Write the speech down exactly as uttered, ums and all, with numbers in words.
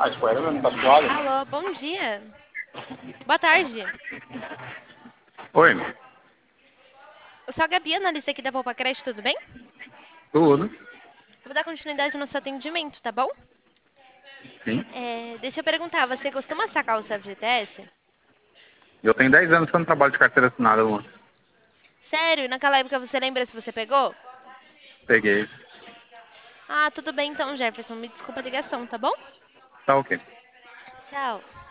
Ah, escolha, não tá suave? Alô, bom dia. Boa tarde. Oi, Eu sou a Gabi, analista aqui da Poupa Crédito, tudo bem? tudo? Vou dar continuidade no seu atendimento, tá bom? Sim. É, deixa eu perguntar, você costuma sacar o seu F G T S? Eu tenho dez anos que eu não trabalho de carteira assinada, mano. Sério? Naquela época você lembra se você pegou? Peguei. Ah, tudo bem então, Jefferson. Me desculpa a ligação, tá bom? Tá ok. Tchau.